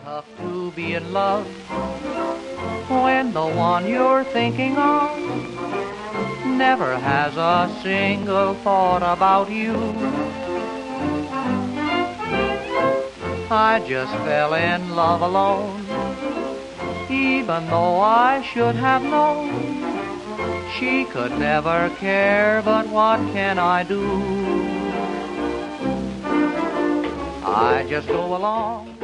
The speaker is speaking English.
tough to be in love when the one you're thinking of never has a single thought about you. I just fell in love alone, even though I should have known she could never care, but what can I do? I just go along